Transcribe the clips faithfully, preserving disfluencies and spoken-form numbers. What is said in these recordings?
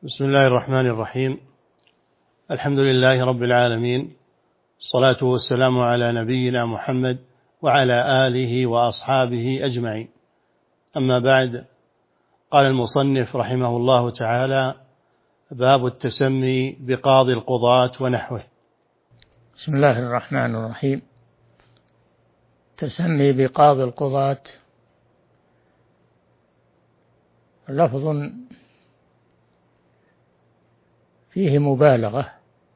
بسم الله الرحمن الرحيم. الحمد لله رب العالمين، الصلاة والسلام على نبينا محمد وعلى آله وأصحابه أجمعين. أما بعد، قال المصنف رحمه الله تعالى: باب التسمي بقاضي القضاة ونحوه. بسم الله الرحمن الرحيم. تسمي بقاضي القضاة لفظ فيه مبالغة،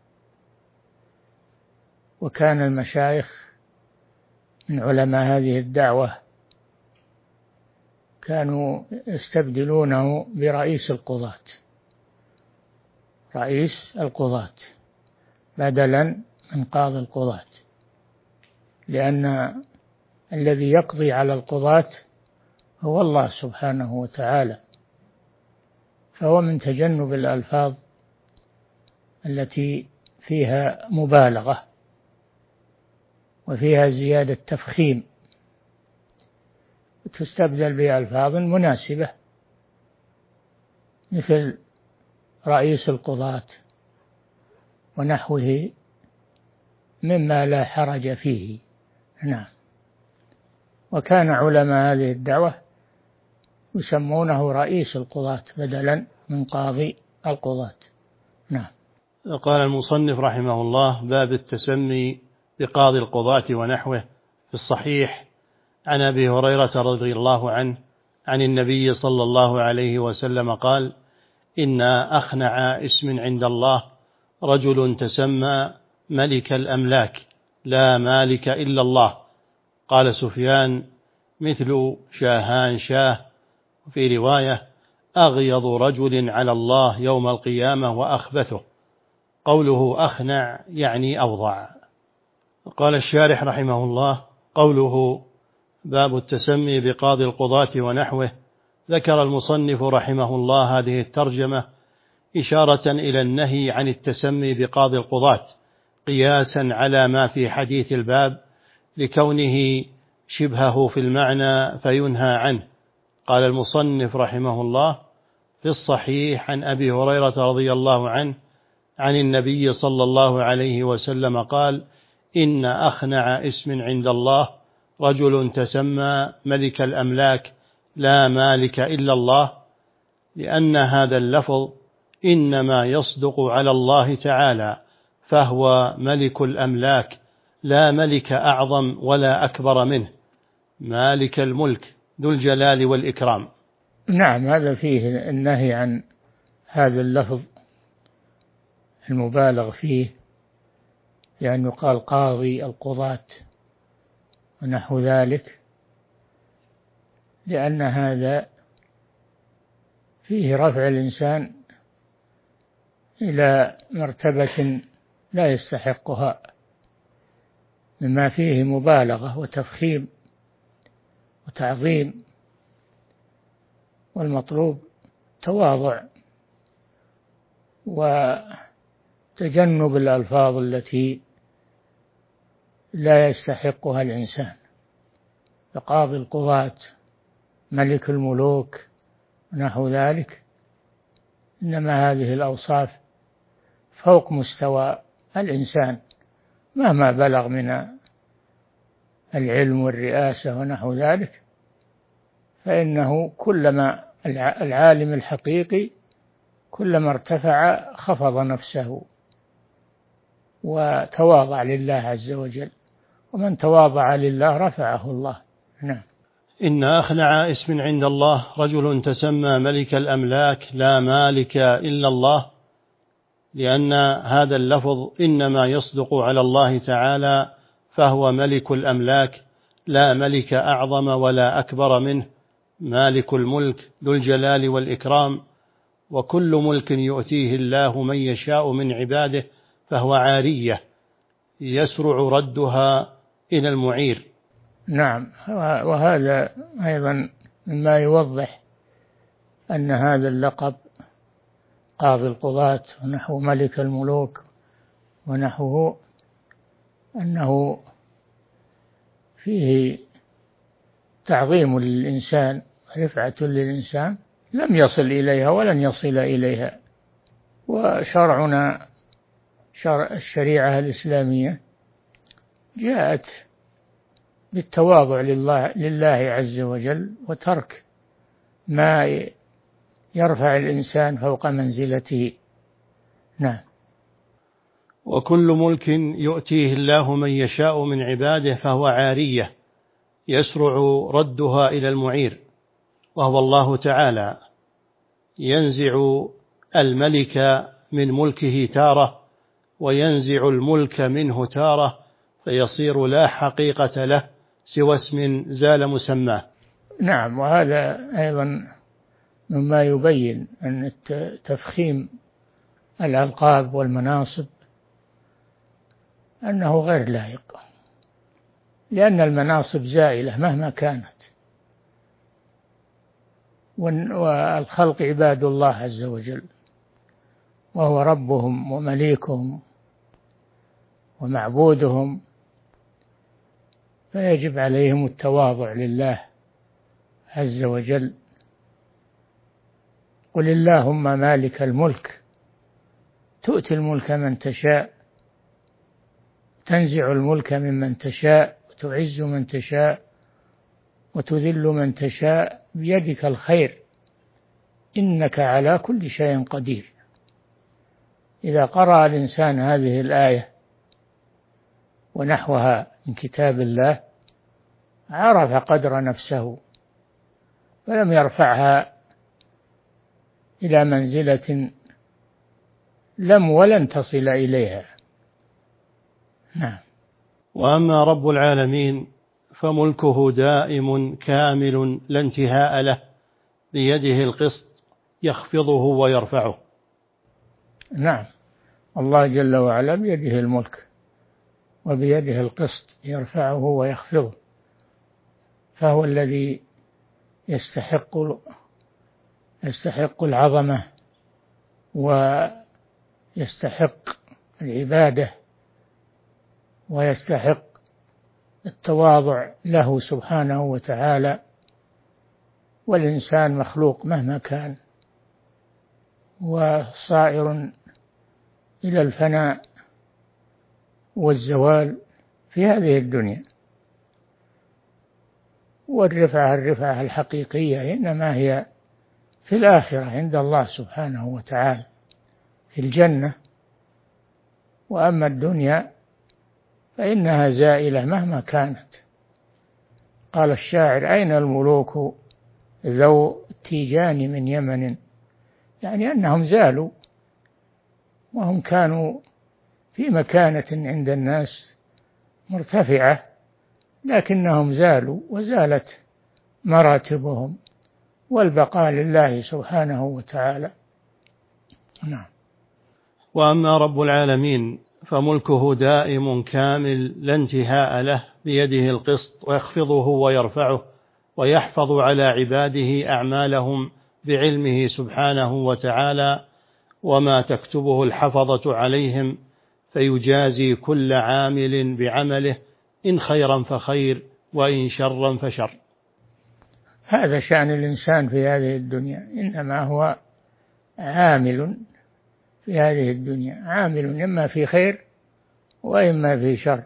وكان المشايخ من علماء هذه الدعوة كانوا يستبدلونه برئيس القضاة، رئيس القضاة بدلا من قاضي القضاة، لأن الذي يقضي على القضاة هو الله سبحانه وتعالى، فهو من تجنب الألفاظ التي فيها مبالغة وفيها زيادة تفخيم، تستبدل بألفاظ مناسبة مثل رئيس القضاة ونحوه مما لا حرج فيه. نعم. وكان علماء هذه الدعوة يسمونه رئيس القضاة بدلا من قاضي القضاة. نعم. قال المصنف رحمه الله: باب التسمي بقاضي القضاة ونحوه. في الصحيح عن أبي هريرة رضي الله عنه عن النبي صلى الله عليه وسلم قال: إن أخنع اسم عند الله رجل تسمى ملك الأملاك لا مالك إلا الله. قال سفيان: مثل شاهان شاه. في رواية: أغيض رجل على الله يوم القيامة وأخبثه. قوله أخنع يعني أوضع. قال الشارح رحمه الله: قوله باب التسمي بقاضي القضاة ونحوه، ذكر المصنف رحمه الله هذه الترجمة إشارة إلى النهي عن التسمي بقاضي القضاة، قياسا على ما في حديث الباب لكونه شبهه في المعنى فينهى عنه. قال المصنف رحمه الله: في الصحيح عن أبي هريرة رضي الله عنه عن النبي صلى الله عليه وسلم قال: إن أخنع اسم عند الله رجل تسمى ملك الأملاك لا مالك إلا الله، لأن هذا اللفظ إنما يصدق على الله تعالى، فهو ملك الأملاك لا ملك أعظم ولا أكبر منه، مالك الملك ذو الجلال والإكرام. نعم، هذا فيه النهي عن هذا اللفظ المبالغ فيه، لأن يقال قاضي القضاة ونحو ذلك، لأن هذا فيه رفع الإنسان إلى مرتبة لا يستحقها، مما فيه مبالغة وتفخيم وتعظيم، والمطلوب تواضع وتجنب الألفاظ التي لا يستحقها الإنسان. فقاضي القضاة، ملك الملوك، نحو ذلك، إنما هذه الأوصاف فوق مستوى الإنسان مهما بلغ من العلم والرئاسة ونحو ذلك، فإنه كلما العالم الحقيقي كلما ارتفع خفض نفسه وتواضع لله عز وجل، ومن تواضع لله رفعه الله. نعم. إن أخنع اسم عند الله رجل تسمى ملك الأملاك لا مالك إلا الله، لأن هذا اللفظ إنما يصدق على الله تعالى، فهو ملك الأملاك لا ملك أعظم ولا أكبر منه، مالك الملك ذو الجلال والإكرام. وكل ملك يؤتيه الله من يشاء من عباده فهو عارية يسرع ردها إلى المعير. نعم، وهذا أيضا مما يوضح أن هذا اللقب قاضي القضاة ونحو ملك الملوك ونحوه أنه فيه تعظيم للإنسان، رفعة للإنسان لم يصل إليها ولن يصل إليها وشرعنا شرع الشريعة الإسلامية جاءت بالتواضع لله, لله عز وجل، وترك ما يرفع الإنسان فوق منزلته. نعم. وكل ملك يؤتيه الله من يشاء من عباده فهو عارية يسرع ردها إلى المعير، وهو الله تعالى، ينزع الملك من ملكه تارة وينزع الملك منه تارة، فيصير لا حقيقة له سوى اسم زال مسماه. نعم. وهذا أيضا مما يبين أن تفخيم الألقاب والمناصب أنه غير لائق، لأن المناصب زائلة مهما كانت، والخلق عباد الله عز وجل، وهو ربهم ومليكهم ومعبودهم، فيجب عليهم التواضع لله عز وجل. قل اللهم مالك الملك تؤتي الملك من تشاء، تنزع الملك ممن تشاء، وتعز من تشاء، وتذل من تشاء، بيدك الخير إنك على كل شيء قدير. إذا قرأ الإنسان هذه الآية ونحوها من كتاب الله عرف قدر نفسه، فلم يرفعها إلى منزلة لم ولن تصل إليها. نعم. وأما رب العالمين فملكه دائم كامل لا انتهاء له، بيده القسط يخفضه ويرفعه. نعم. الله جل وعلا بيده الملك وبيده القسط يرفعه ويخفضه، فهو الذي يستحق يستحق العظمة ويستحق العبادة ويستحق التواضع له سبحانه وتعالى، والإنسان مخلوق مهما كان وصائر إلى الفناء والزوال في هذه الدنيا. والرفعة الرفعة الحقيقية إنما هي في الآخرة عند الله سبحانه وتعالى في الجنة، وأما الدنيا فإنها زائلة مهما كانت. قال الشاعر أين الملوك ذو التيجان من يمن، يعني أنهم زالوا، وهم كانوا في مكانة عند الناس مرتفعة، لكنهم زالوا وزالت مراتبهم، والبقاء لله سبحانه وتعالى. نعم. وأما رب العالمين فملكه دائم كامل لا انتهاء له، بيده القسط ويخفضه ويرفعه، ويحفظ على عباده أعمالهم بعلمه سبحانه وتعالى، وما تكتبه الحفظة عليهم، فيجازي كل عامل بعمله، إن خيرا فخير وإن شرا فشر. هذا شأن الإنسان في هذه الدنيا، إنما هو عامل في هذه الدنيا، عامل إما في خير وإما في شر.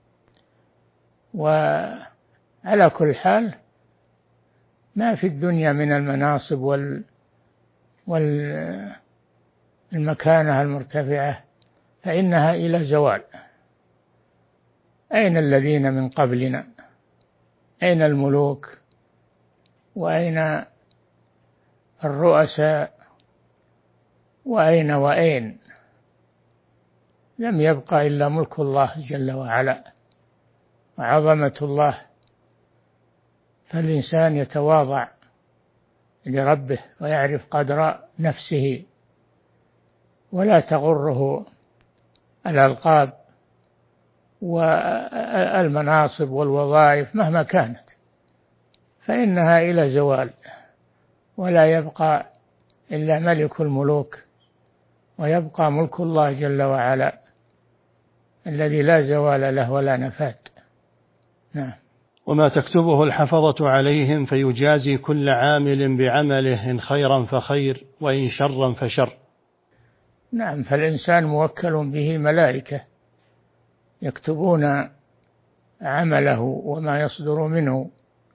وعلى كل حال ما في الدنيا من المناصب وال والمكانة المرتفعة فإنها إلى زوال. أين الذين من قبلنا؟ أين الملوك؟ وأين الرؤساء؟ وأين وأين؟ لم يبقى إلا ملك الله جل وعلا وعظمة الله. فالإنسان يتواضع لربه ويعرف قدر نفسه، ولا تغره الألقاب والمناصب والوظائف مهما كانت، فإنها إلى زوال، ولا يبقى إلا ملك الملوك، ويبقى ملك الله جل وعلا الذي لا زوال له ولا نفاد. نعم. وما تكتبه الحفظة عليهم فيجازي كل عامل بعمله، إن خيرا فخير وإن شرا فشر. نعم، فالإنسان موكل به ملائكة يكتبون عمله وما يصدر منه،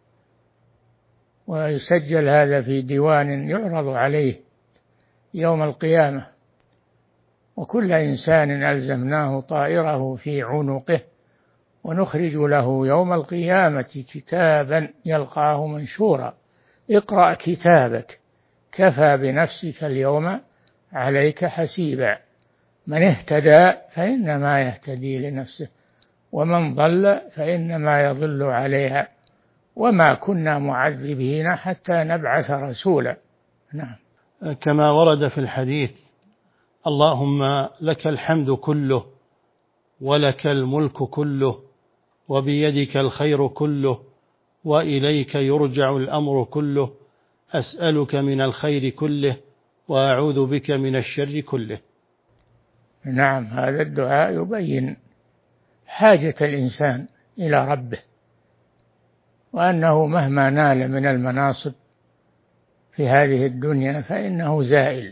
ويسجل هذا في ديوان يعرض عليه يوم القيامة. وكل إنسان ألزمناه طائره في عنقه ونخرج له يوم القيامة كتابا يلقاه منشورا اقرأ كتابك كفى بنفسك اليوم عليك حسيبا من اهتدى فإنما يهتدي لنفسه ومن ضل فإنما يضل عليها وما كنا معذبين حتى نبعث رسولا. نعم. كما ورد في الحديث: اللهم لك الحمد كله ولك الملك كله وبيدك الخير كله وإليك يرجع الأمر كله أسألك من الخير كله وأعوذ بك من الشر كله. نعم، هذا الدعاء يبين حاجة الإنسان إلى ربه، وأنه مهما نال من المناصب في هذه الدنيا فإنه زائل،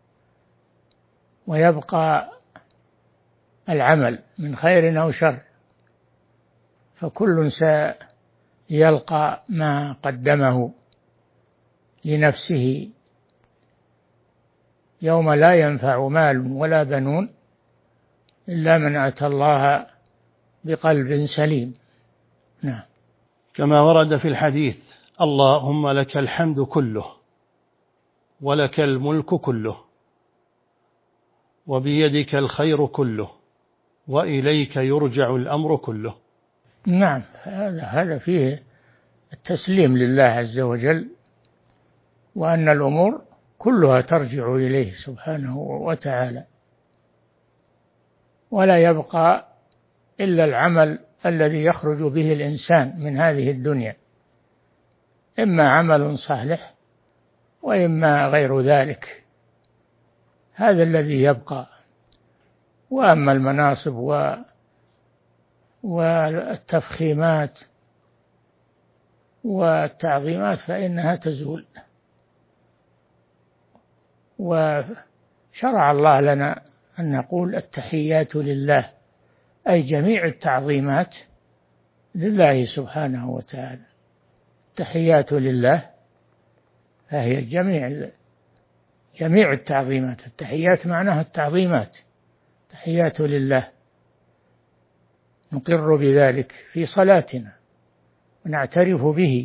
ويبقى العمل من خير أو شر، فكل سيلقى ما قدمه لنفسه يوم لا ينفع مال ولا بنون إلا من أتى الله بقلب سليم. نعم. كما ورد في الحديث: اللهم لك الحمد كله ولك الملك كله وبيدك الخير كله وإليك يرجع الأمر كله. نعم، هذا هذا فيه التسليم لله عز وجل، وأن الأمور كلها ترجع إليه سبحانه وتعالى، ولا يبقى إلا العمل الذي يخرج به الإنسان من هذه الدنيا، إما عمل صالح وإما غير ذلك، هذا الذي يبقى. وأما المناصب و والتفخيمات والتعظيمات فإنها تزول. وشرع الله لنا أن نقول التحيات لله، أي جميع التعظيمات لله سبحانه وتعالى. التحيات لله فهي جميع جميع التعظيمات. التحيات معناها التعظيمات، تحيات لله، نقر بذلك في صلاتنا ونعترف به،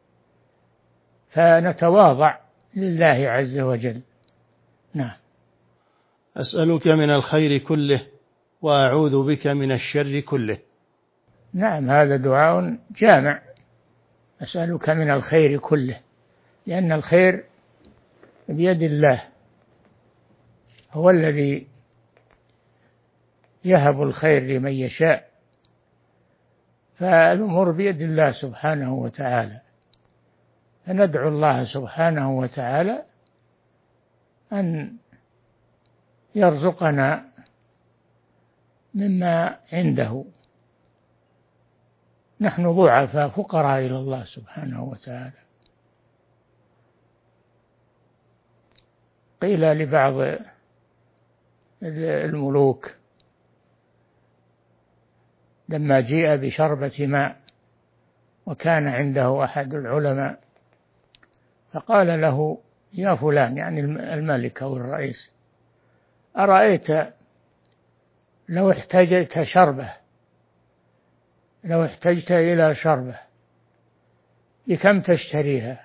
فنتواضع لله عز وجل. نعم. أسألك من الخير كله وأعوذ بك من الشر كله. نعم، هذا دعاء جامع. أسألك من الخير كله، لأن الخير بيد الله، هو الذي يهب الخير لمن يشاء، فالأمور بيد الله سبحانه وتعالى. فندعو الله سبحانه وتعالى أن يرزقنا مما عنده. نحن ضعفاء فقراء إلى الله سبحانه وتعالى. قيل لبعض الملوك لما جيء بشربة ماء وكان عنده أحد العلماء، فقال له: يا فلان، يعني الملك أو الرئيس، أرأيت لو احتجت شربة لو احتجت إلى شربة بكم تشتريها؟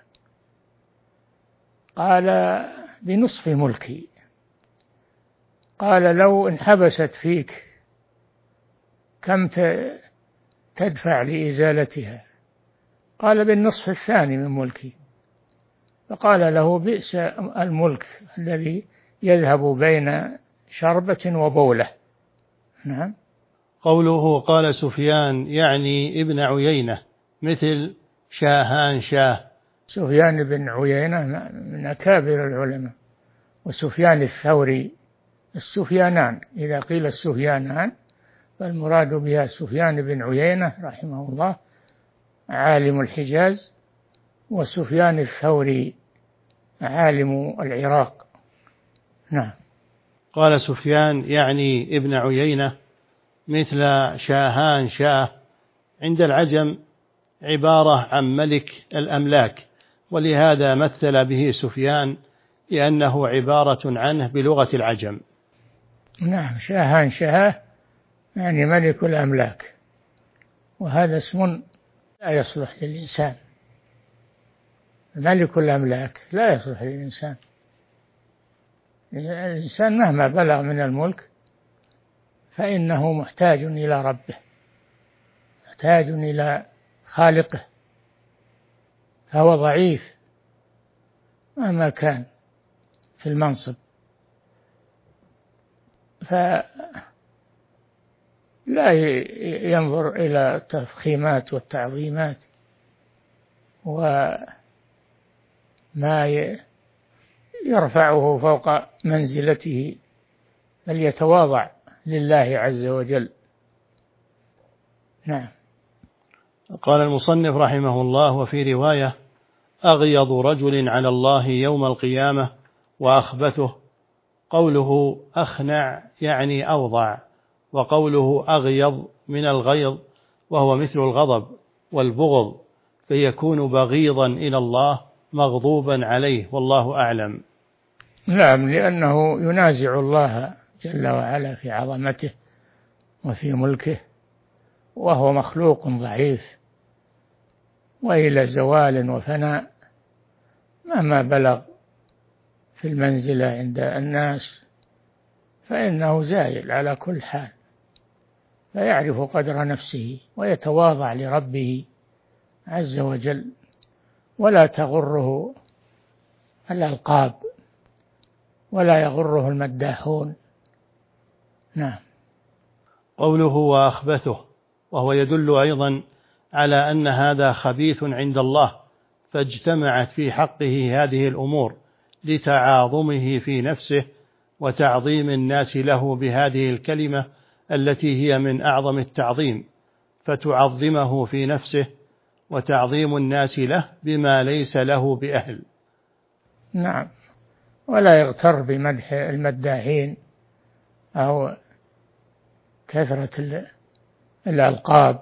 قال: بنصف ملكي. قال: لو انحبست فيك كم تدفع لإزالتها؟ قال: بالنصف الثاني من ملكي. فقال له: بئس الملك الذي يذهب بين شربة وبولة. نعم. قوله قال سفيان يعني ابن عيينة مثل شاهان شاه. سفيان بن عيينة من أكابر العلماء، وسفيان الثوري، السفيانان، إذا قيل السفيانان فالمراد بها سفيان بن عيينة رحمه الله عالم الحجاز، وسفيان الثوري عالم العراق. نعم. قال سفيان يعني ابن عيينة مثل شاهان شاه عند العجم عبارة عن ملك الأملاك، ولهذا مثل به سفيان لأنه عبارة عنه بلغة العجم. نعم، شاهان شاه يعني ملك الأملاك، وهذا اسم لا يصلح للإنسان. ملك الأملاك لا يصلح للإنسان. الإنسان مهما بلغ من الملك فإنه محتاج إلى ربه، محتاج إلى خالقه، فهو ضعيف مهما كان في المنصب. فلا ينظر إلى التفخيمات والتعظيمات وما يرفعه فوق منزلته، بل يتواضع لله عز وجل. نعم. قال المصنف رحمه الله: وفي رواية: أغيض رجل على الله يوم القيامة وأخبثه. قوله أخنع يعني أوضع، وقوله أغيض من الغيظ وهو مثل الغضب والبغض، فيكون بغيضا إلى الله مغضوبا عليه، والله أعلم. نعم، لأنه ينازع الله جل وعلا في عظمته وفي ملكه، وهو مخلوق ضعيف وإلى زوال وفناء مهما بلغ في المنزلة عند الناس فإنه زائل على كل حال، فيعرف قدر نفسه ويتواضع لربه عز وجل، ولا تغره الألقاب ولا يغره المداحون. نعم. قوله وأخبثه، وهو يدل أيضا على أن هذا خبيث عند الله، فاجتمعت في حقه هذه الأمور لتعاظمه في نفسه وتعظيم الناس له بهذه الكلمة التي هي من أعظم التعظيم، فتعظمه في نفسه وتعظيم الناس له بما ليس له بأهل. نعم، ولا يغتر بمدح المداحين أو كثرة الألقاب.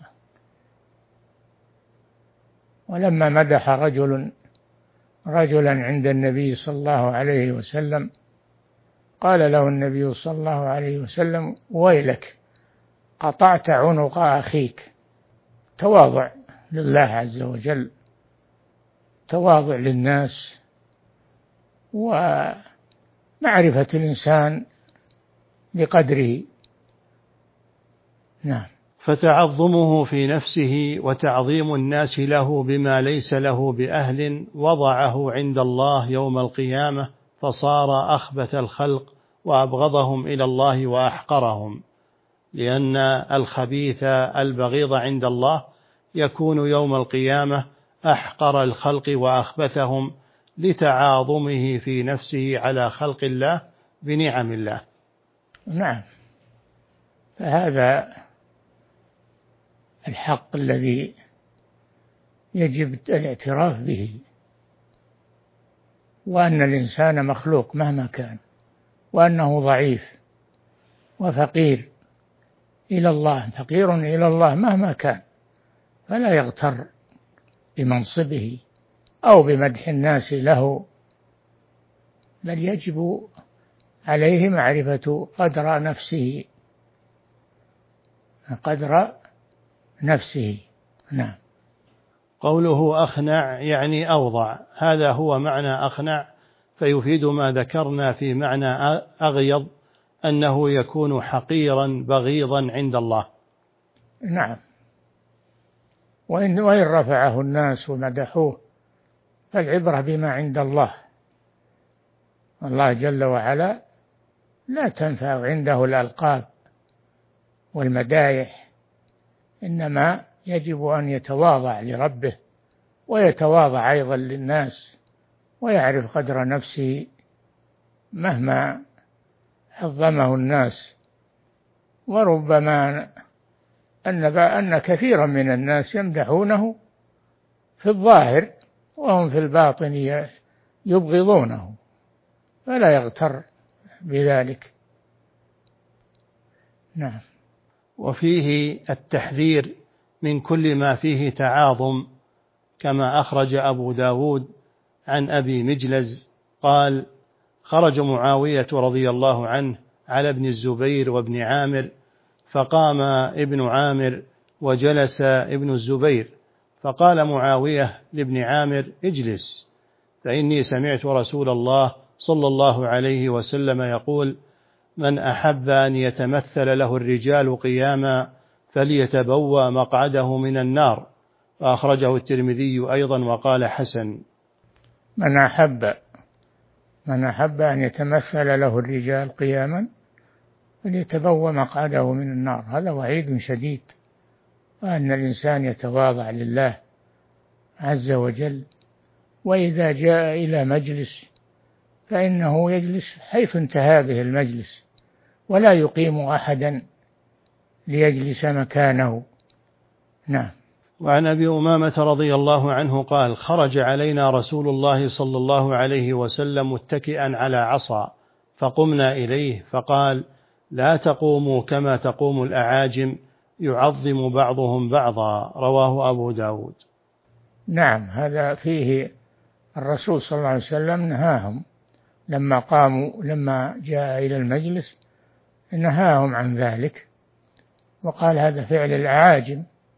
ولما مدح رجل رجلا عند النبي صلى الله عليه وسلم قال له النبي صلى الله عليه وسلم: ويلك قطعت عنق أخيك. تواضع لله عز وجل، تواضع للناس، ومعرفة الإنسان بقدره. نعم. فتعظمه في نفسه وتعظيم الناس له بما ليس له بأهل وضعه عند الله يوم القيامة، فصار أخبث الخلق وأبغضهم إلى الله وأحقرهم، لأن الخبيث البغيض عند الله يكون يوم القيامة أحقر الخلق وأخبثهم لتعاظمه في نفسه على خلق الله بنعم الله. نعم، فهذا الحق الذي يجب الاعتراف به، وأن الإنسان مخلوق مهما كان، وأنه ضعيف وفقير إلى الله، فقير إلى الله مهما كان، فلا يغتر بمنصبه أو بمدح الناس له، بل يجب عليه معرفة قدر نفسه، قدر نفسه. نعم. قوله أخنع يعني أوضع، هذا هو معنى أخنع، فيفيد ما ذكرنا في معنى أغيض أنه يكون حقيرا بغيضا عند الله. نعم، وإن, وإن رفعه الناس ومدحوه فالعبرة بما عند الله. الله جل وعلا لا تنفع عنده الألقاب والمدايح، إنما يجب أن يتواضع لربه ويتواضع أيضا للناس، ويعرف قدر نفسه مهما عظمه الناس. وربما أن أن كثيرا من الناس يمدحونه في الظاهر وهم في الباطن يبغضونه، فلا يغتر بذلك. نعم. وفيه التحذير من كل ما فيه تعاظم، كما أخرج أبو داود عن أبي مجلز قال: خرج معاوية رضي الله عنه على ابن الزبير وابن عامر، فقام ابن عامر وجلس ابن الزبير، فقال معاوية لابن عامر: اجلس، فإني سمعت رسول الله صلى الله عليه وسلم يقول: من أحب أن يتمثل له الرجال قياما فليتبوأ مقعده من النار. وأخرجه الترمذي أيضا وقال: حسن. من أحب من أحب أن يتمثل له الرجال قياما فليتبوأ مقعده من النار. هذا وعيد شديد، وأن الإنسان يتواضع لله عز وجل، وإذا جاء إلى مجلس فإنه يجلس حيث انتهى به المجلس، ولا يقيم أحدا ليجلس مكانه. نعم. وعن أبي أمامة رضي الله عنه قال: خرج علينا رسول الله صلى الله عليه وسلم متكئا على عصا، فقمنا إليه فقال: لا تقوموا كما تقوم الأعاجم يعظم بعضهم بعضا. رواه أبو داود. نعم، هذا فيه الرسول صلى الله عليه وسلم نهاهم لما قاموا لما جاء إلى المجلس، نهاهم عن ذلك وقال: هذا فعل الأعاجم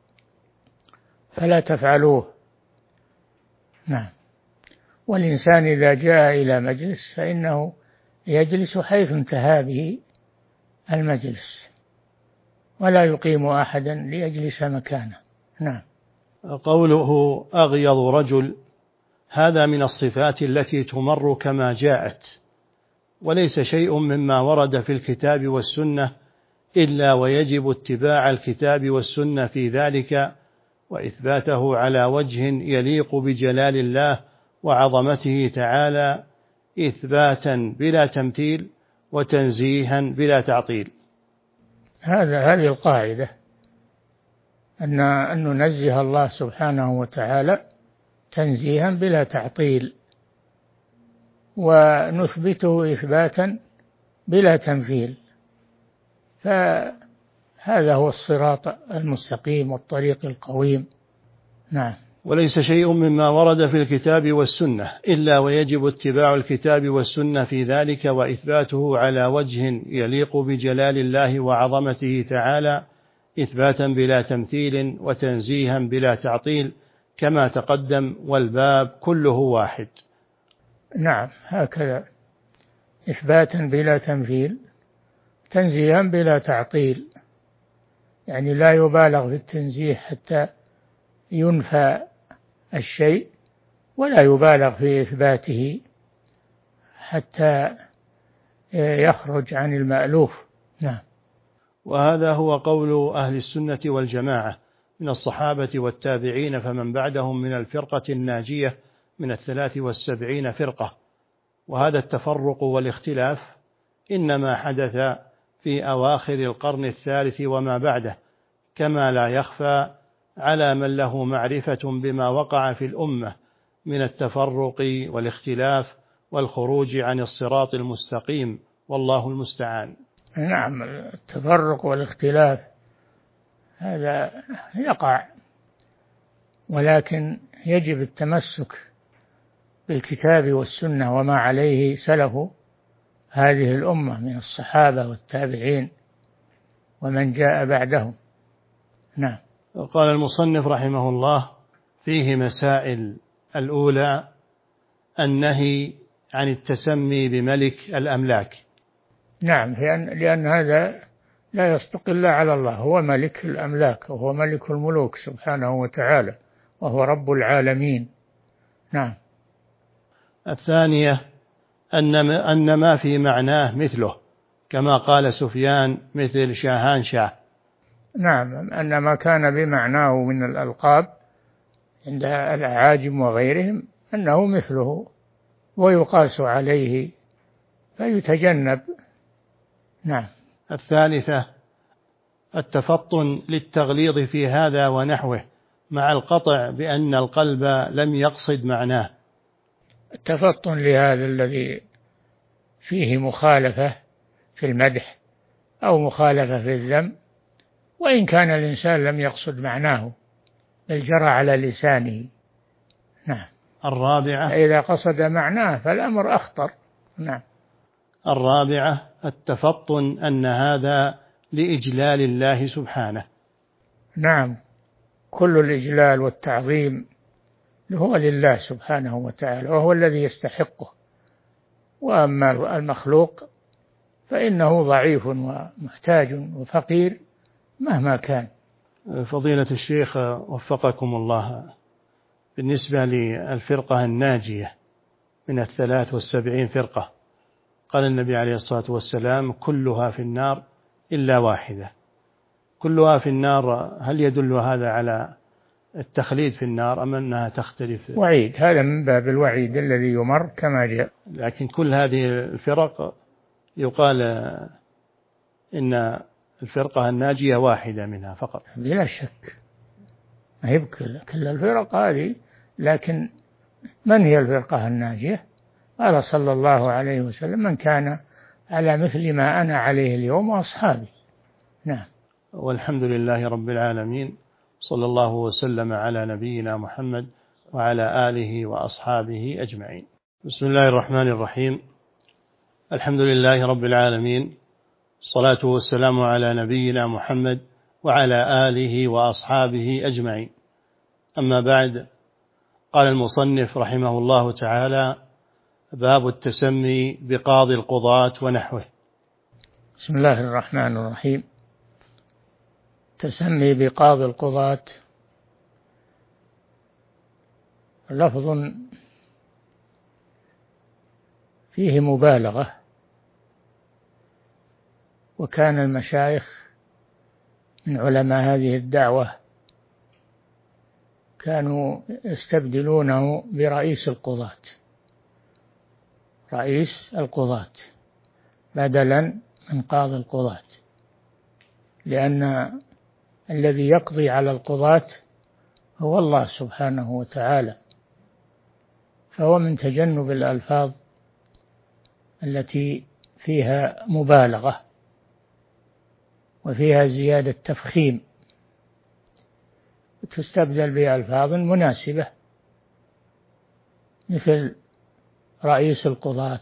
فلا تفعلوه. نعم. والإنسان إذا جاء إلى مجلس فإنه يجلس حيث انتهى به المجلس، ولا يقيم أحدا ليجلس مكانه. نعم. قوله أغيض رجل، هذا من الصفات التي تمر كما جاءت، وليس شيء مما ورد في الكتاب والسنة إلا ويجب اتباع الكتاب والسنة في ذلك، وإثباته على وجه يليق بجلال الله وعظمته تعالى، إثباتا بلا تمثيل وتنزيها بلا تعطيل. هذا هذه القاعدة، أن أن ننزه الله سبحانه وتعالى تنزيها بلا تعطيل، ونثبته إثباتا بلا تمثيل، فهذا هو الصراط المستقيم والطريق القويم. نعم. وليس شيء مما ورد في الكتاب والسنة إلا ويجب اتباع الكتاب والسنة في ذلك، وإثباته على وجه يليق بجلال الله وعظمته تعالى، إثباتا بلا تمثيل وتنزيها بلا تعطيل، كما تقدم، والباب كله واحد. نعم، هكذا، إثباتا بلا تمثيل، تنزيها بلا تعطيل، يعني لا يبالغ في التنزيه حتى ينفى الشيء، ولا يبالغ في إثباته حتى يخرج عن المألوف. نعم. وهذا هو قول أهل السنة والجماعة من الصحابة والتابعين، فمن بعدهم من الفرقة الناجية من الثلاث والسبعين فرقة. وهذا التفرق والاختلاف إنما حدث في أواخر القرن الثالث وما بعده، كما لا يخفى على من له معرفة بما وقع في الأمة من التفرق والاختلاف والخروج عن الصراط المستقيم، والله المستعان. نعم، التفرق والاختلاف هذا يقع، ولكن يجب التمسك بالكتاب والسنة وما عليه سلف هذه الأمة من الصحابة والتابعين ومن جاء بعدهم. نعم. قال المصنف رحمه الله: فيه مسائل. الأولى النهي عن التسمي بملك الأملاك. نعم، لأن, لأن هذا لا يصدق إلا على الله، هو ملك الأملاك وهو ملك الملوك سبحانه وتعالى، وهو رب العالمين. نعم. الثانية أن ما في معناه مثله، كما قال سفيان: مثل شاهان شاه. نعم، أن ما كان بمعناه من الألقاب عند الأعاجم وغيرهم أنه مثله ويقاس عليه فيتجنب. نعم. الثالثة التفطن للتغليظ في هذا ونحوه، مع القطع بأن القلب لم يقصد معناه. التفطن لهذا الذي فيه مخالفة في المدح أو مخالفة في الذم، وإن كان الإنسان لم يقصد معناه بل جرى على لسانه. نعم. الرابعة إذا قصد معناه فالأمر أخطر. نعم. الرابعة التفطن أن هذا لإجلال الله سبحانه. نعم، كل الإجلال والتعظيم هو لله سبحانه وتعالى، وهو الذي يستحقه، وأما المخلوق فإنه ضعيف ومحتاج وفقير مهما كان. فضيلة الشيخ وفقكم الله، بالنسبة للفرقة الناجية من الثلاث والسبعين فرقة، قال النبي عليه الصلاة والسلام كلها في النار إلا واحدة. كلها في النار، هل يدل هذا على التخليد في النار أم أنها تختلف؟ وعيد، هذا من باب الوعيد الذي يمر كما جاء. لكن كل هذه الفرق يقال إن الفرقة الناجية واحدة منها فقط. بلا شك، ما هي كل الفرق هذه، لكن من هي الفرقة الناجية؟ قال صلى الله عليه وسلم من كان على مثل ما أنا عليه اليوم وأصحابي. نعم. والحمد لله رب العالمين، صلى الله وسلم على نبينا محمد وعلى آله وأصحابه أجمعين. بسم الله الرحمن الرحيم. الحمد لله رب العالمين، الصلاة والسلام على نبينا محمد وعلى آله وأصحابه أجمعين. أما بعد، قال المصنف رحمه الله تعالى: باب التسمي بقاضي القضاة ونحوه. بسم الله الرحمن الرحيم. تسمي بقاضي القضاة لفظ فيه مبالغة، وكان المشايخ من علماء هذه الدعوة كانوا يستبدلونه برئيس القضاة، رئيس القضاة بدلا من قاضي القضاة، لأن الذي يقضي على القضاة هو الله سبحانه وتعالى، فهو من تجنب الألفاظ التي فيها مبالغة وفيها زيادة تفخيم، تستبدل بألفاظ مناسبة مثل رئيس القضاة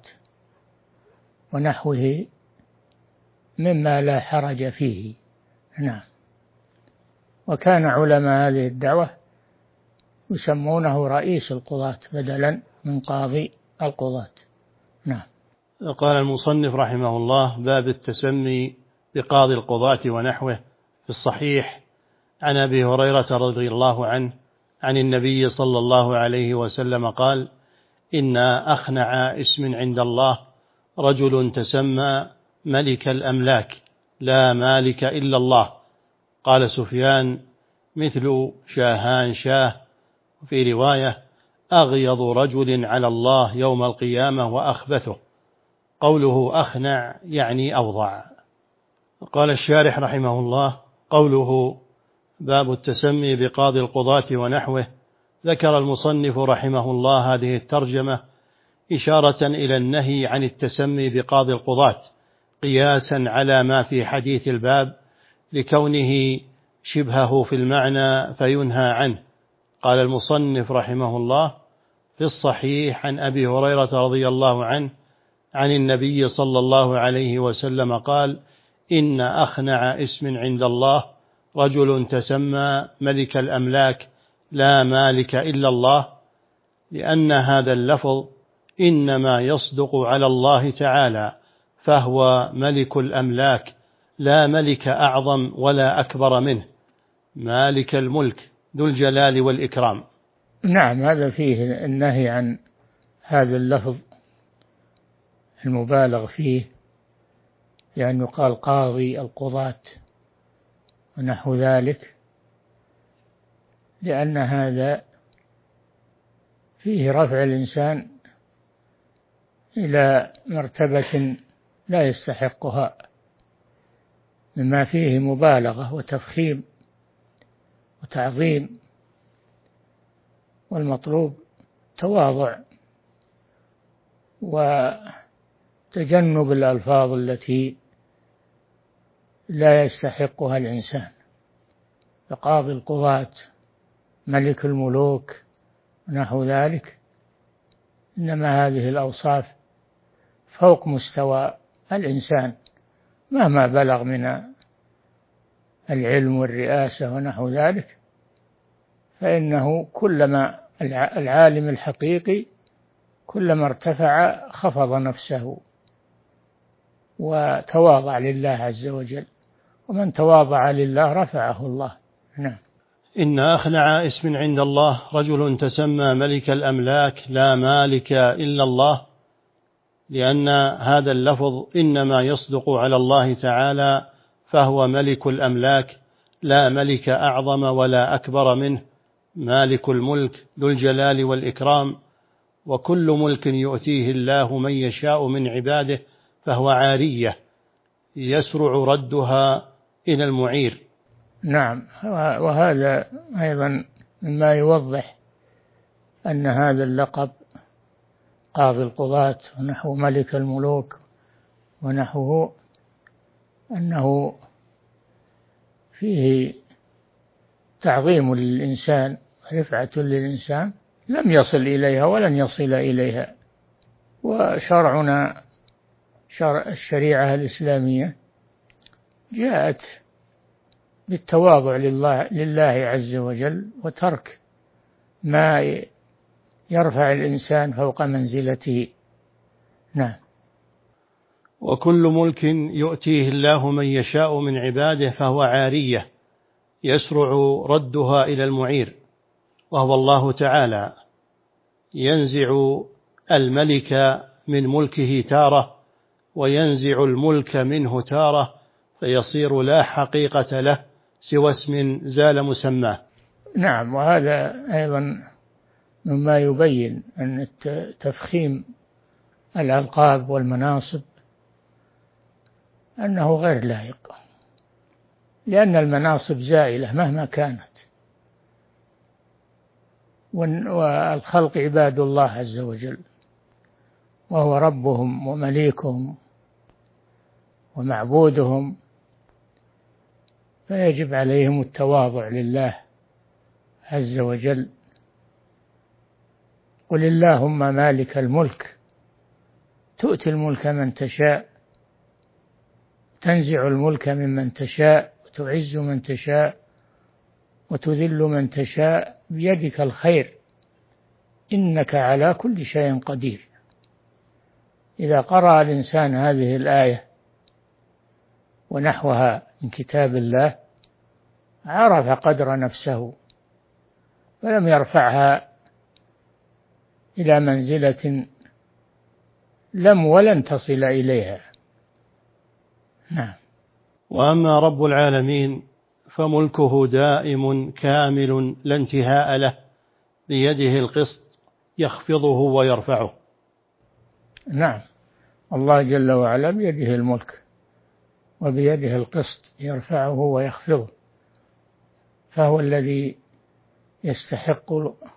ونحوه مما لا حرج فيه. نعم. وكان علماء هذه الدعوة يسمونه رئيس القضاة بدلا من قاضي القضاة. نعم. قال المصنف رحمه الله: باب التسمي بقاضي القضاة ونحوه. في الصحيح عن أبي هريرة رضي الله عنه عن النبي صلى الله عليه وسلم قال: إن أخنع اسم عند الله رجل تسمى ملك الأملاك لا مالك إلا الله. قال سفيان: مثل شاهان شاه. في رواية: أغيض رجل على الله يوم القيامة وأخبثه. قوله أخنع يعني أوضع. قال الشارح رحمه الله: قوله باب التسمي بقاضي القضاة ونحوه، ذكر المصنف رحمه الله هذه الترجمة إشارة إلى النهي عن التسمي بقاضي القضاة، قياسا على ما في حديث الباب لكونه شبهه في المعنى فينهى عنه. قال المصنف رحمه الله: في الصحيح عن أبي هريرة رضي الله عنه عن النبي صلى الله عليه وسلم قال: إن أخنع اسم عند الله رجل تسمى ملك الأملاك لا مالك إلا الله، لأن هذا اللفظ إنما يصدق على الله تعالى، فهو ملك الأملاك لا ملك أعظم ولا أكبر منه، مالك الملك ذو الجلال والإكرام. نعم، هذا فيه النهي عن هذا اللفظ المبالغ فيه، لأن يقال قاضي القضاة ونحو ذلك، لأن هذا فيه رفع الإنسان إلى مرتبة لا يستحقها، مما فيه مبالغة وتفخيم وتعظيم، والمطلوب تواضع تجنب الألفاظ التي لا يستحقها الإنسان، فقاضي القضاة، ملك الملوك، نحو ذلك، إنما هذه الأوصاف فوق مستوى الإنسان مهما بلغ من العلم والرئاسة ونحو ذلك، فإنه كلما العالم الحقيقي كلما ارتفع خفض نفسه وتواضع لله عز وجل، ومن تواضع لله رفعه الله. نعم. إن أخنع اسم عند الله رجل تسمى ملك الأملاك لا مالك إلا الله، لأن هذا اللفظ إنما يصدق على الله تعالى، فهو ملك الأملاك لا ملك أعظم ولا أكبر منه، مالك الملك ذو الجلال والإكرام، وكل ملك يؤتيه الله من يشاء من عباده فهو عارية يسرع ردها إلى المعير. نعم، وهذا أيضا مما يوضح أن هذا اللقب قاضي القضاة ونحو ملك الملوك ونحوه أنه فيه تعظيم للإنسان، رفعة للإنسان لم يصل إليها ولن يصل إليها. وشرعنا شرع الشريعة الإسلامية جاءت بالتواضع لله, لله عز وجل، وترك ما يرفع الإنسان فوق منزلته. نعم. وكل ملك يؤتيه الله من يشاء من عباده فهو عارية يسرع ردها إلى المعير، وهو الله تعالى ينزع الملك من ملكه تارة وينزع الملك منه تارة، فيصير لا حقيقة له سوى اسم زال مسماه. نعم، وهذا أيضا مما يبين أن تفخيم الألقاب والمناصب أنه غير لائق، لأن المناصب زائلة مهما كانت، والخلق عباد الله عز وجل، وهو ربهم ومليكهم ومعبودهم، فيجب عليهم التواضع لله عز وجل. قل اللهم مالك الملك تؤتي الملك من تشاء، تنزع الملك ممن تشاء، وتعز من تشاء، وتذل من تشاء، بيدك الخير إنك على كل شيء قدير. إذا قرأ الإنسان هذه الآية ونحوها من كتاب الله عرف قدر نفسه، فلم يرفعها إلى منزلة لم ولن تصل إليها. نعم. وأما رب العالمين فملكه دائم كامل لا انتهاء له، بيده القسط يخفضه ويرفعه. نعم، الله جل وعلا بيده الملك وبيده القسط يرفعه ويخفضه، فهو الذي يستحق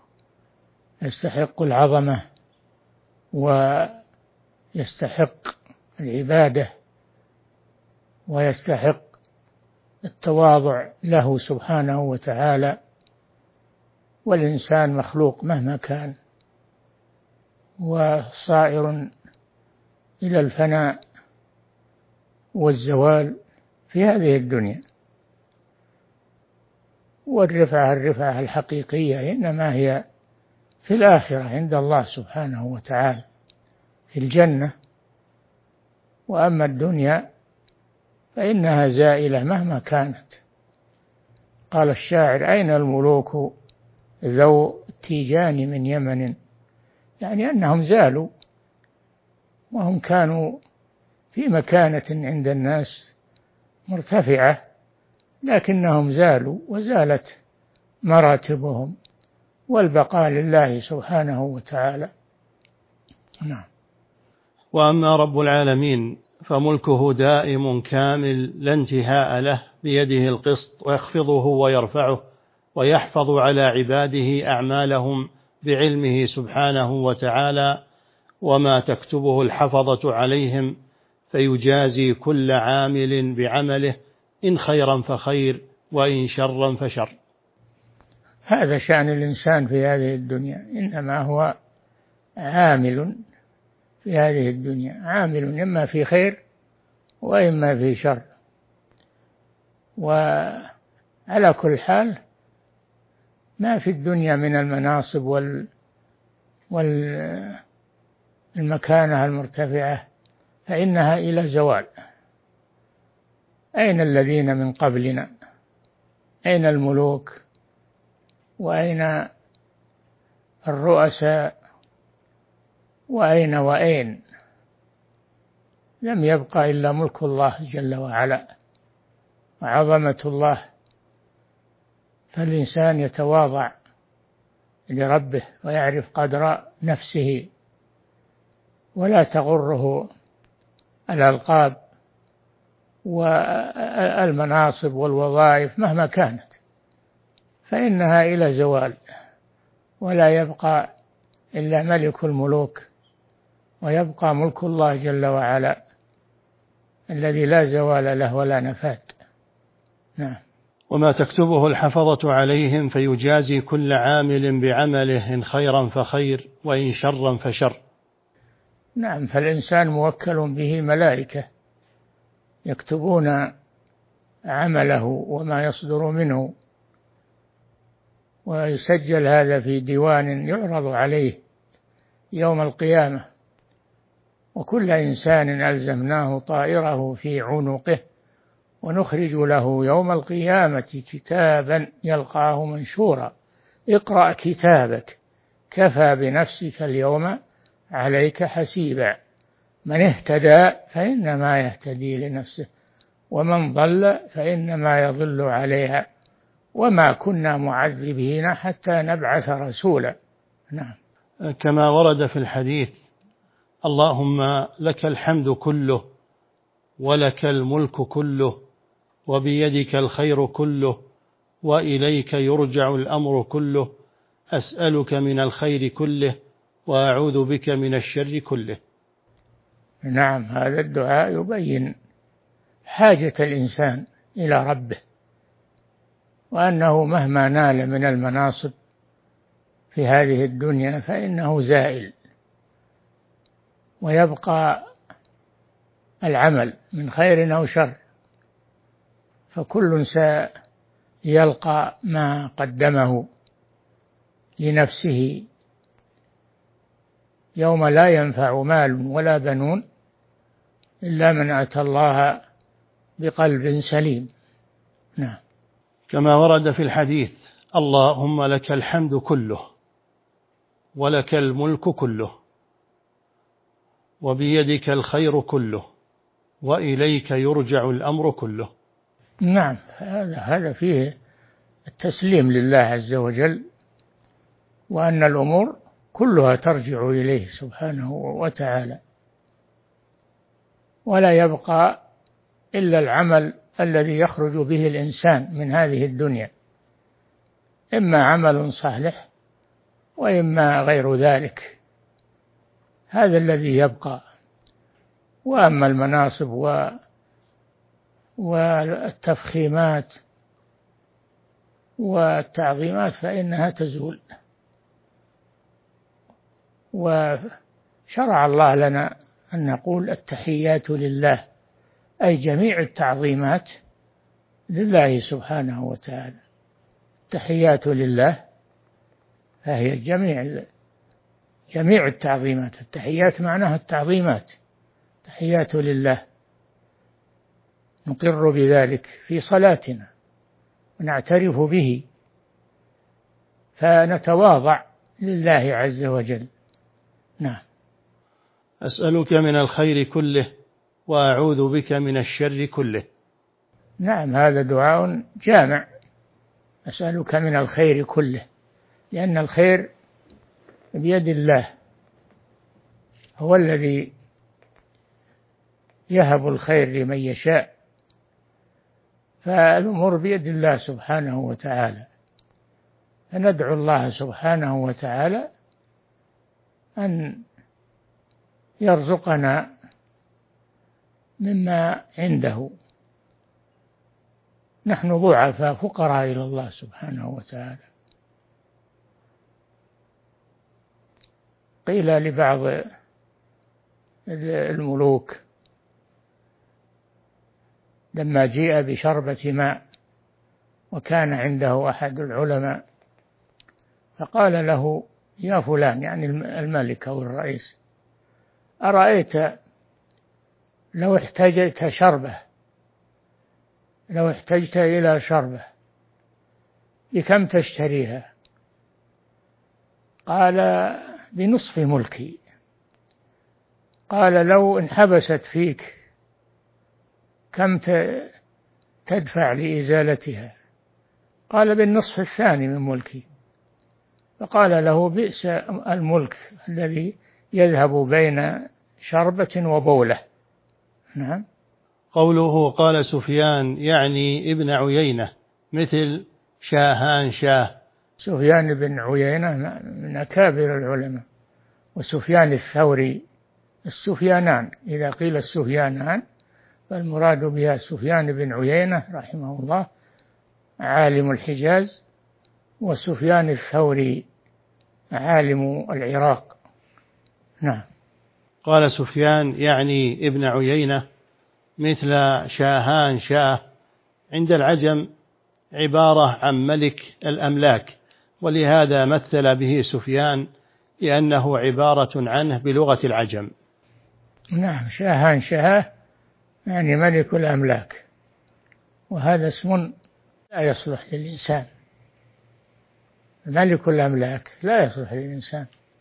يستحق العظمة ويستحق العبادة ويستحق التواضع له سبحانه وتعالى، والإنسان مخلوق مهما كان وصائر إلى الفناء والزوال في هذه الدنيا. والرفعة الرفعة الحقيقية إنما هي في الآخرة عند الله سبحانه وتعالى في الجنة، وأما الدنيا فإنها زائلة مهما كانت. قال الشاعر أين الملوك ذو التيجان من يمن، يعني أنهم زالوا وهم كانوا في مكانة عند الناس مرتفعة، لكنهم زالوا وزالت مراتبهم، والبقاء لله سبحانه وتعالى. نعم. وأما رب العالمين فملكه دائم كامل لا انتهاء له، بيده القسط ويخفضه ويرفعه، ويحفظ على عباده أعمالهم بعلمه سبحانه وتعالى، وما تكتبه الحفظة عليهم فيجازي كل عامل بعمله إن خيرا فخير وإن شرا فشر. هذا شأن الإنسان في هذه الدنيا، إنما هو عامل في هذه الدنيا، عامل إما في خير وإما في شر. وعلى كل حال ما في الدنيا من المناصب وال والمكانة المرتفعة فإنها إلى زوال. أين الذين من قبلنا؟ أين الملوك؟ وأين الرؤساء؟ وأين وأين؟ لم يبقى إلا ملك الله جل وعلا وعظمة الله. فالإنسان يتواضع لربه ويعرف قدر نفسه، ولا تغره الألقاب والمناصب والوظائف مهما كانت، فإنها إلى زوال، ولا يبقى إلا ملك الملوك، ويبقى ملك الله جل وعلا الذي لا زوال له ولا نفاد. نعم. وما تكتبه الحفظة عليهم فيجازي كل عامل بعمله إن خيرا فخير وإن شرا فشر. نعم، فالإنسان موكل به ملائكة يكتبون عمله وما يصدر منه، ويسجل هذا في ديوان يعرض عليه يوم القيامة. وكل إنسان ألزمناه طائره في عنقه ونخرج له يوم القيامة كتابا يلقاه منشورا اقرأ كتابك كفى بنفسك اليوم عليك حسيبا من اهتدى فإنما يهتدي لنفسه ومن ضل فإنما يضل عليها وما كنا معذبين حتى نبعث رسولا. نعم. كما ورد في الحديث: اللهم لك الحمد كله ولك الملك كله وبيدك الخير كله وإليك يرجع الأمر كله أسألك من الخير كله وأعوذ بك من الشر كله. نعم، هذا الدعاء يبين حاجة الإنسان إلى ربه، وأنه مهما نال من المناصب في هذه الدنيا فإنه زائل، ويبقى العمل من خير أو شر، فكل سيلقى ما قدمه لنفسه يوم لا ينفع مال ولا بنون إلا من أتى الله بقلب سليم. نعم. كما ورد في الحديث: اللهم لك الحمد كله ولك الملك كله وبيدك الخير كله وإليك يرجع الأمر كله. نعم، هذا هذا فيه التسليم لله عز وجل، وأن الأمور كلها ترجع إليه سبحانه وتعالى، ولا يبقى إلا العمل الذي يخرج به الإنسان من هذه الدنيا، إما عمل صالح وإما غير ذلك، هذا الذي يبقى. وأما المناصب و والتفخيمات والتعظيمات فإنها تزول. وشرع الله لنا أن نقول التحيات لله، أي جميع التعظيمات لله سبحانه وتعالى. التحيات لله فهي جميع جميع التعظيمات. التحيات معناها التعظيمات، تحيات لله، نقر بذلك في صلاتنا ونعترف به، فنتواضع لله عز وجل. نعم. أسألك من الخير كله وأعوذ بك من الشر كله. نعم، هذا دعاء جامع. أسألك من الخير كله، لأن الخير بيد الله، هو الذي يهب الخير لمن يشاء، فالأمور بيد الله سبحانه وتعالى. فندعو الله سبحانه وتعالى أن يرزقنا مما عنده. نحن ضعفاء فقراء إلى الله سبحانه وتعالى. قيل لبعض الملوك لما جيء بشربة ماء وكان عنده أحد العلماء، فقال له: يا فلان، يعني الملك أو الرئيس، أرأيت لو احتجت شربة لو احتجت إلى شربة بكم تشتريها؟ قال: بنصف ملكي. قال: لو انحبست فيك كم تدفع لإزالتها؟ قال: بالنصف الثاني من ملكي. فقال له: بئس الملك الذي يذهب بين شربة وبولة. نعم. قوله قال سفيان يعني ابن عيينة مثل شاهان شاه. سفيان بن عيينة من أكابر العلماء، وسفيان الثوري، السفيانان، إذا قيل السفيانان فالمراد بها سفيان بن عيينة رحمه الله عالم الحجاز، وسفيان الثوري عالم العراق. نعم. قال سفيان يعني ابن عيينة مثل شاهان شاه عند العجم عبارة عن ملك الأملاك، ولهذا مثل به سفيان لأنه عبارة عنه بلغة العجم. نعم. شاهان شاه يعني ملك الأملاك، وهذا اسم لا يصلح للإنسان. ملك الأملاك لا يصلح للإنسان.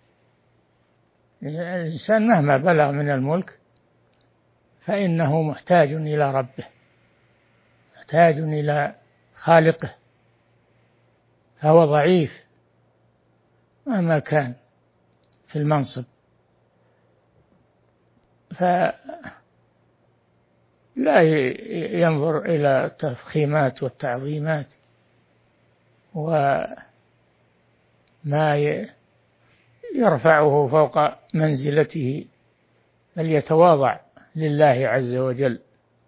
الإنسان مهما بلغ من الملك فإنه محتاج إلى ربه، محتاج إلى خالقه، فهو ضعيف مهما كان في المنصب. فلا ينظر إلى التفخيمات والتعظيمات وما يرفعه فوق منزلته، بل يتواضع لله عز وجل.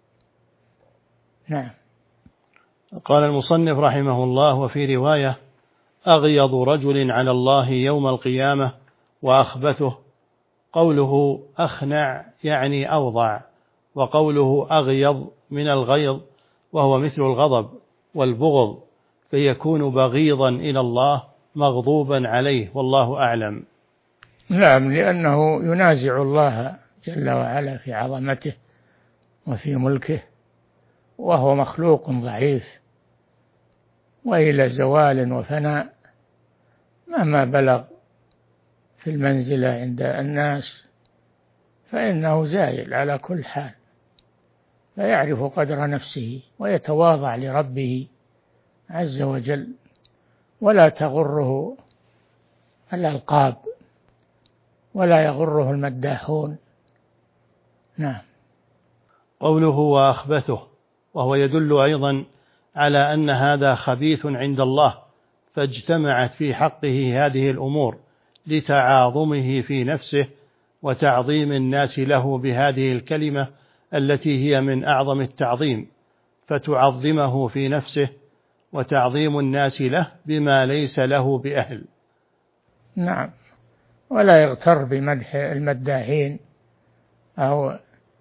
نعم. قال المصنف رحمه الله: وفي رواية: أغيض رجل على الله يوم القيامة وأخبثه. قوله أخنع يعني أوضع، وقوله أغيض من الغيظ وهو مثل الغضب والبغض، فيكون بغيضا إلى الله مغضوبا عليه، والله أعلم. نعم، لأنه ينازع الله جل وعلا في عظمته وفي ملكه، وهو مخلوق ضعيف وإلى زوال وفناء مهما بلغ في المنزلة عند الناس فإنه زائل على كل حال، فيعرف قدر نفسه ويتواضع لربه عز وجل، ولا تغره الألقاب ولا يغره المداحون. نعم. قوله وأخبثه، وهو يدل أيضا على أن هذا خبيث عند الله، فاجتمعت في حقه هذه الأمور لتعاظمه في نفسه وتعظيم الناس له بهذه الكلمة التي هي من أعظم التعظيم، فتعظمه في نفسه وتعظيم الناس له بما ليس له بأهل. نعم. ولا يغتر بمدح المداحين أو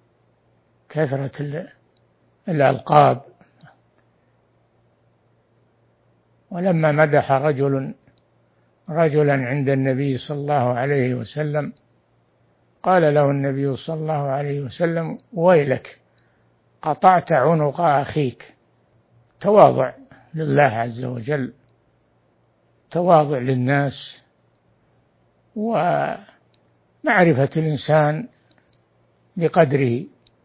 كثرة الألقاب. ولما مدح رجل رجلا عند النبي صلى الله عليه وسلم قال له النبي صلى الله عليه وسلم: ويلك قطعت عنق أخيك. تواضع لله عز وجل، تواضع للناس، ومعرفة الإنسان بقدره.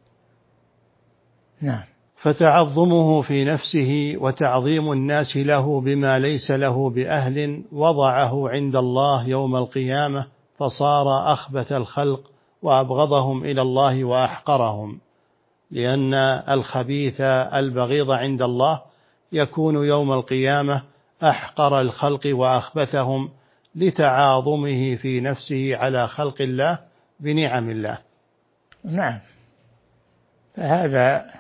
نعم. فتعظمه في نفسه وتعظيم الناس له بما ليس له بأهل وضعه عند الله يوم القيامة، فصار أخبث الخلق وأبغضهم إلى الله وأحقرهم، لأن الخبيث البغيض عند الله يكون يوم القيامة أحقر الخلق وأخبثهم لتعاظمه في نفسه على خلق الله بنعم الله. نعم، فهذا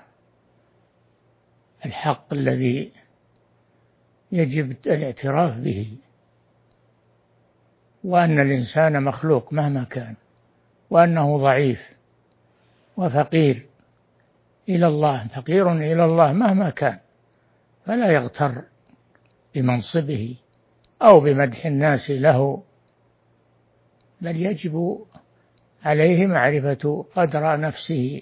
الحق الذي يجب الاعتراف به، وأن الإنسان مخلوق مهما كان، وأنه ضعيف وفقير إلى الله، فقير إلى الله مهما كان، فلا يغتر بمنصبه أو بمدح الناس له، بل يجب عليه معرفة قدر نفسه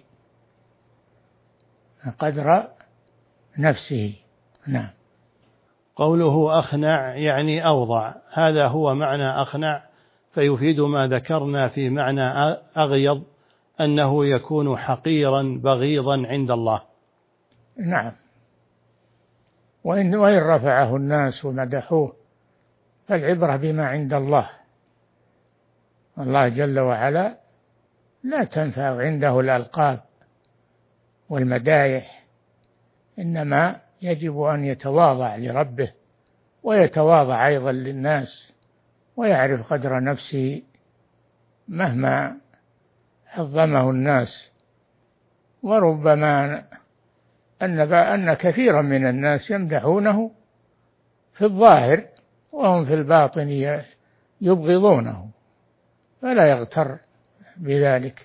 قدر نفسه. نعم. قوله أخنع يعني أوضع، هذا هو معنى أخنع، فيفيد ما ذكرنا في معنى أغيض أنه يكون حقيرا بغيضا عند الله. نعم، وإن, وإن رفعه الناس ومدحوه فالعبرة بما عند الله. الله جل وعلا لا تنفع عنده الألقاب والمدايح، إنما يجب أن يتواضع لربه ويتواضع أيضا للناس، ويعرف قدر نفسه مهما عظمه الناس. وربما أن أن كثيرا من الناس يمدحونه في الظاهر وهم في الباطن يبغضونه، فلا يغتر بذلك.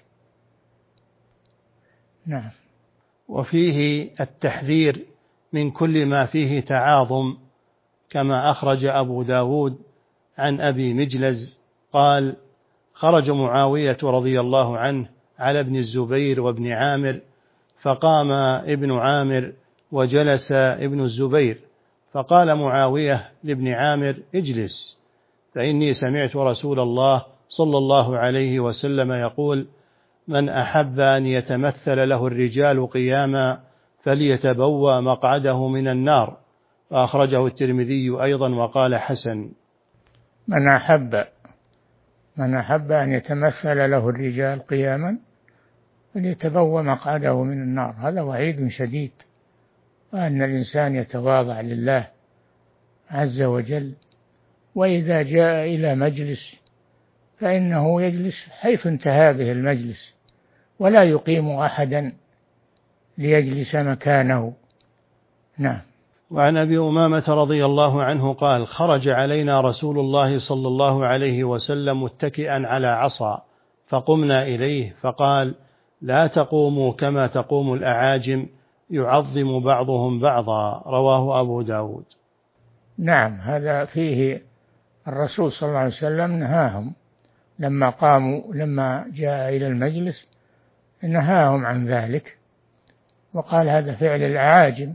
نعم. وفيه التحذير من كل ما فيه تعاظم، كما أخرج أبو داود عن أبي مجلز قال: خرج معاوية رضي الله عنه على ابن الزبير وابن عامر، فقام ابن عامر وجلس ابن الزبير، فقال معاوية لابن عامر: اجلس، فإني سمعت رسول الله صلى الله عليه وسلم يقول: من أحب أن يتمثل له الرجال قياما فليتبوأ مقعده من النار. فأخرجه الترمذي أيضا وقال: حسن. من أحب من أحب أن يتمثل له الرجال قياما فليتبوأ مقعده من النار، هذا وعيد شديد، وأن الإنسان يتواضع لله عز وجل، وإذا جاء إلى مجلس فإنه يجلس حيث انتهى به المجلس، ولا يقيم أحدا ليجلس مكانه. نعم. وعن أبي أمامة رضي الله عنه قال: خرج علينا رسول الله صلى الله عليه وسلم متكئا على عصا، فقمنا إليه فقال: لا تقوموا كما تقوم الأعاجم يعظم بعضهم بعضا. رواه أبو داود. نعم، هذا فيه الرسول صلى الله عليه وسلم نهاهم لما قاموا لما جاء إلى المجلس، نهاهم عن ذلك وقال: هذا فعل الأعاجم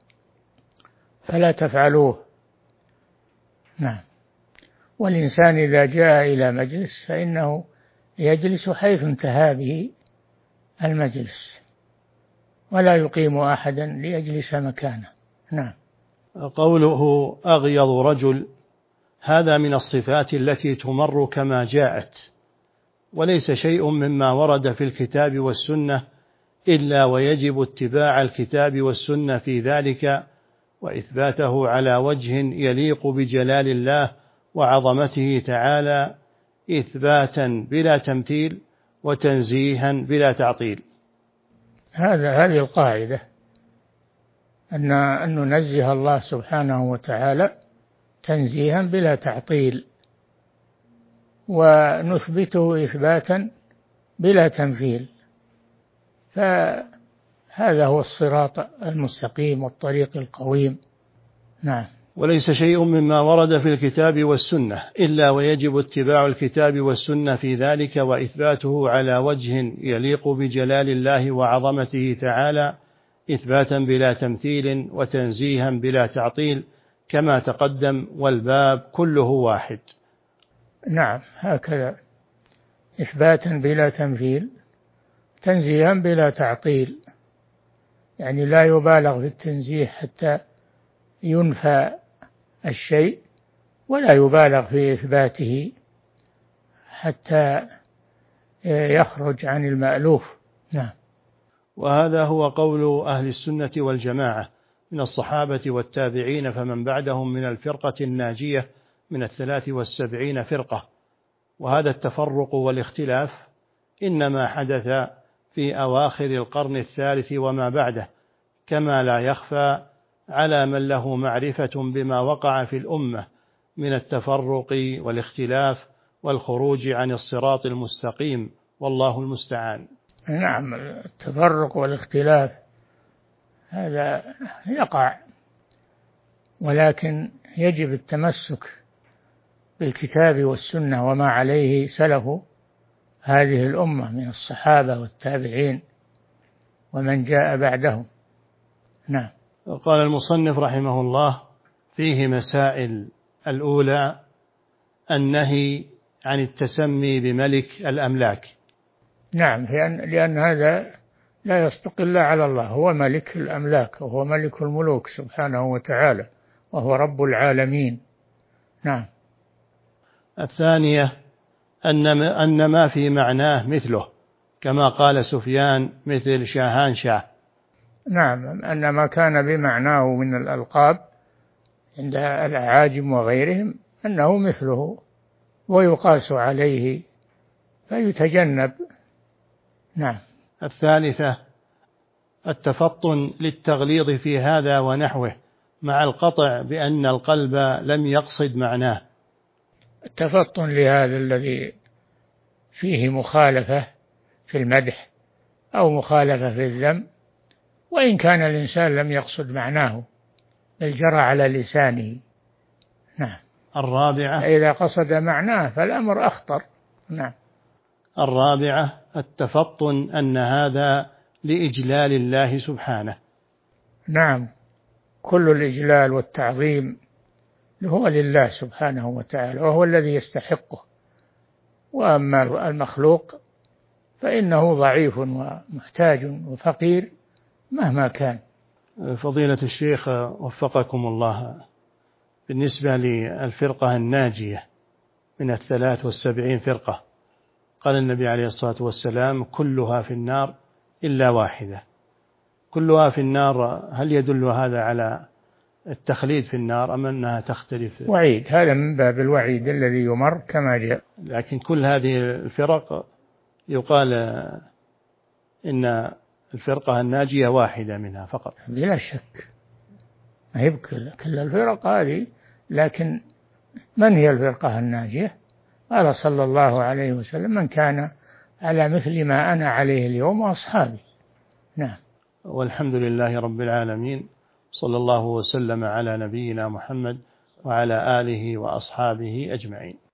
فلا تفعلوه. نعم. والإنسان إذا جاء إلى مجلس فإنه يجلس حيث انتهى به المجلس، ولا يقيم أحدا ليجلس مكانه. نعم. قوله أغيض رجل، هذا من الصفات التي تمر كما جاءت، وليس شيء مما ورد في الكتاب والسنة إلا ويجب اتباع الكتاب والسنة في ذلك، وإثباته على وجه يليق بجلال الله وعظمته تعالى، إثباتا بلا تمثيل وتنزيها بلا تعطيل. هذا هذه القاعدة، أن أن ننزه الله سبحانه وتعالى تنزيها بلا تعطيل، ونثبته إثباتا بلا تمثيل، فهذا هو الصراط المستقيم والطريق القويم. نعم. وليس شيء مما ورد في الكتاب والسنة إلا ويجب اتباع الكتاب والسنة في ذلك، وإثباته على وجه يليق بجلال الله وعظمته تعالى، إثباتا بلا تمثيل وتنزيها بلا تعطيل، كما تقدم، والباب كله واحد. نعم، هكذا، إثباتا بلا تمثيل، تنزيها بلا تعطيل، يعني لا يبالغ في التنزيه حتى ينفى الشيء، ولا يبالغ في إثباته حتى يخرج عن المألوف. نعم. وهذا هو قول أهل السنة والجماعة من الصحابة والتابعين، فمن بعدهم من الفرقة الناجية من الثلاث والسبعين فرقة. وهذا التفرق والاختلاف إنما حدث في أواخر القرن الثالث وما بعده، كما لا يخفى على من له معرفة بما وقع في الأمة من التفرق والاختلاف والخروج عن الصراط المستقيم، والله المستعان. نعم، التفرق والاختلاف هذا يقع، ولكن يجب التمسك بالكتاب والسنة وما عليه سلف هذه الأمة من الصحابة والتابعين ومن جاء بعدهم. نعم. قال المصنف رحمه الله: فيه مسائل. الأولى النهي عن التسمي بملك الأملاك. نعم، لأن, لأن هذا لا يصدق إلا على الله، هو ملك الأملاك وهو ملك الملوك سبحانه وتعالى وهو رب العالمين. نعم. الثانية أن ما في معناه مثله، كما قال سفيان مثل شاهان شاه. نعم، أن ما كان بمعناه من الألقاب عند الأعاجم وغيرهم أنه مثله ويقاس عليه فيتجنب. نعم. الثالثة التفطن للتغليظ في هذا ونحوه، مع القطع بأن القلب لم يقصد معناه. التفطن لهذا الذي فيه مخالفة في المدح أو مخالفة في الذم، وإن كان الإنسان لم يقصد معناه بل جرى على لسانه. نعم. الرابعة إذا قصد معناه فالأمر أخطر. نعم. الرابعة التفطن أن هذا لإجلال الله سبحانه. نعم، كل الإجلال والتعظيم هو لله سبحانه وتعالى وهو الذي يستحقه، وأما المخلوق فإنه ضعيف ومحتاج وفقير مهما كان. فضيلة الشيخ وفقكم الله، بالنسبة للفرقة الناجية من الثلاث والسبعين فرقة، قال النبي عليه الصلاة والسلام: كلها في النار إلا واحدة. كلها في النار، هل يدل هذا على التخليد في النار أم أنها تختلف؟ وعيد، هذا من باب الوعيد الذي يمر كما جاء. لكن كل هذه الفرق يقال إن الفرقة الناجية واحدة منها فقط. بلا شك، ما هي كل الفرق هذه، لكن من هي الفرقة الناجية؟ قال صلى الله عليه وسلم: من كان على مثل ما أنا عليه اليوم وأصحابي. نعم. والحمد لله رب العالمين، صلى الله وسلم على نبينا محمد وعلى آله وأصحابه أجمعين.